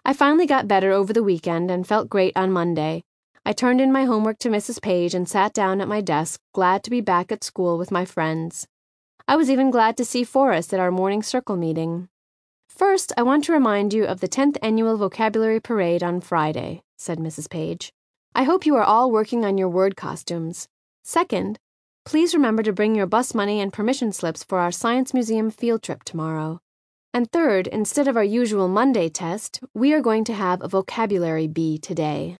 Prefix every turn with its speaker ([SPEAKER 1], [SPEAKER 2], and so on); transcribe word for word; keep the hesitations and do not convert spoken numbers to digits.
[SPEAKER 1] I finally got better over the weekend and felt great on Monday. I turned in my homework to Missus Page and sat down at my desk, glad to be back at school with my friends. I was even glad to see Forrest at our morning circle meeting. "First, I want to remind you of the tenth Annual Vocabulary Parade on Friday," said Missus Page. "I hope you are all working on your word costumes. Second, please remember to bring your bus money and permission slips for our Science Museum field trip tomorrow. And third, instead of our usual Monday test, we are going to have a vocabulary bee today."